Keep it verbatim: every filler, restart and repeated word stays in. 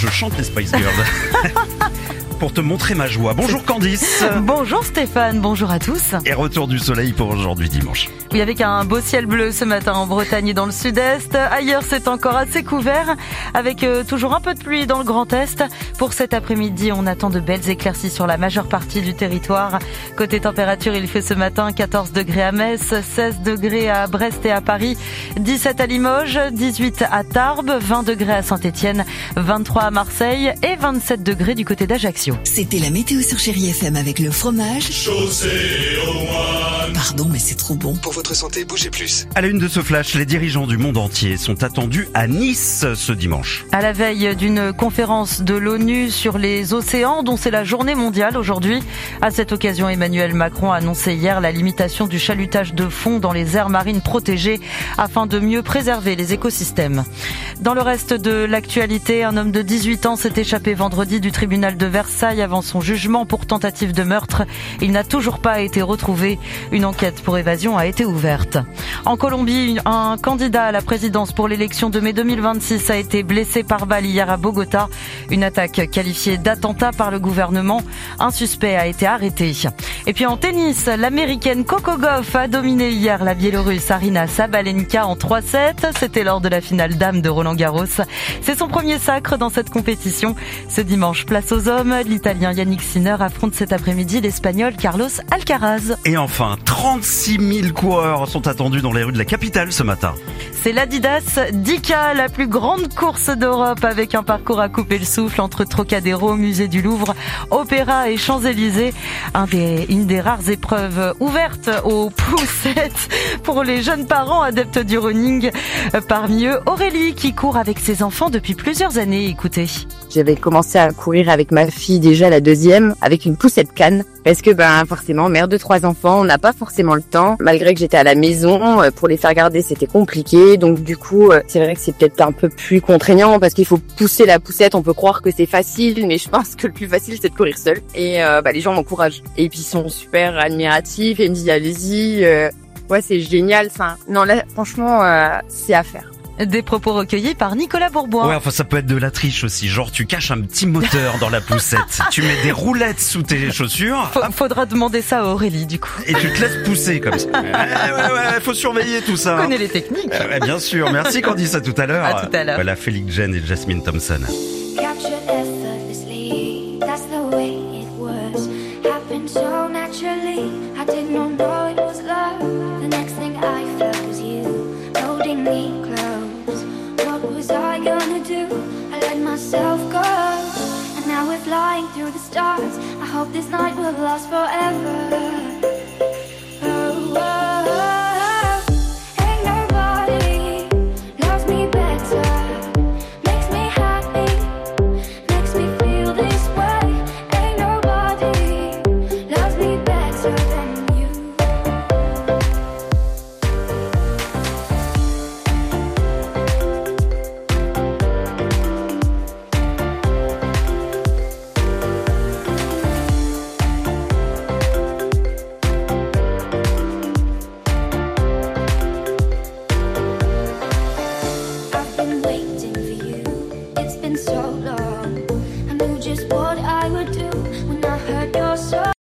je chante les Spice Girls. Pour te montrer ma joie. Bonjour Candice. Bonjour Stéphane, bonjour à tous. Et retour du soleil pour aujourd'hui dimanche. Oui, avec un beau ciel bleu ce matin en Bretagne et dans le sud-est. Ailleurs, c'est encore assez couvert, avec euh, toujours un peu de pluie dans le Grand Est. Pour cet après-midi, on attend de belles éclaircies sur la majeure partie du territoire. Côté température, il fait ce matin quatorze degrés à Metz, seize degrés à Brest et à Paris, dix-sept à Limoges, dix-huit à Tarbes, vingt degrés à Saint-Étienne, vingt-trois à Marseille et vingt-sept degrés du côté d'Ajaccio. C'était la météo sur Chérie F M avec le fromage. Chaussée au moine. Pardon, mais c'est trop bon. Pour votre santé, bougez plus. À la une de ce flash, les dirigeants du monde entier sont attendus à Nice ce dimanche. À la veille d'une conférence de l'ONU sur les océans, dont c'est la journée mondiale aujourd'hui. À cette occasion, Emmanuel Macron a annoncé hier la limitation du chalutage de fond dans les aires marines protégées afin de mieux préserver les écosystèmes. Dans le reste de l'actualité, un homme de dix-huit ans s'est échappé vendredi du tribunal de Versailles avant son jugement pour tentative de meurtre. Il n'a toujours pas été retrouvé. Une enquête pour évasion a été ouverte. En Colombie, un candidat à la présidence pour l'élection de mai deux mille vingt-six a été blessé par balle hier à Bogota. Une attaque qualifiée d'attentat par le gouvernement. Un suspect a été arrêté. Et puis en tennis, l'américaine Coco Gauff a dominé hier la biélorusse Aryna Sabalenka en trois sept. C'était lors de la finale dames de Roland-Garros. C'est son premier sacre dans cette compétition. Ce dimanche, place aux hommes. L'Italien Yannick Sinner affronte cet après-midi l'Espagnol Carlos Alcaraz. Et enfin, trente-six mille coureurs sont attendus dans les rues de la capitale ce matin. C'est l'Adidas dix K, la plus grande course d'Europe, avec un parcours à couper le souffle entre Trocadéro, Musée du Louvre, Opéra et Champs-Élysées. Un des, une des rares épreuves ouvertes aux poussettes pour les jeunes parents adeptes du running. Parmi eux, Aurélie qui court avec ses enfants depuis plusieurs années. Écoutez. J'avais commencé à courir avec ma fille déjà la deuxième, avec une poussette canne. Parce que ben forcément, mère de trois enfants, on n'a pas forcément le temps. Malgré que j'étais à la maison, pour les faire garder, c'était compliqué. Donc du coup, c'est vrai que c'est peut-être un peu plus contraignant parce qu'il faut pousser la poussette. On peut croire que c'est facile, mais je pense que le plus facile, c'est de courir seul. Et euh, bah, les gens m'encouragent. Et puis ils sont super admiratifs et ils me disent allez-y. Euh, ouais, c'est génial. Enfin, non là, franchement, euh, c'est à faire. Des propos recueillis par Nicolas Bourbois. Ouais, enfin ça peut être de la triche aussi. Genre tu caches un petit moteur dans la poussette, tu mets des roulettes sous tes chaussures. Faut, faudra demander ça à Aurélie du coup. Et tu te laisses pousser comme ça. Ouais, ouais, ouais, faut surveiller tout ça. On connaît les techniques. Ouais, bien sûr. Merci Candice, à tout à l'heure. À tout à l'heure. Voilà, Félix Jen et Jasmine Thompson. Myself go, and now we're flying through the stars. I hope this night will last forever.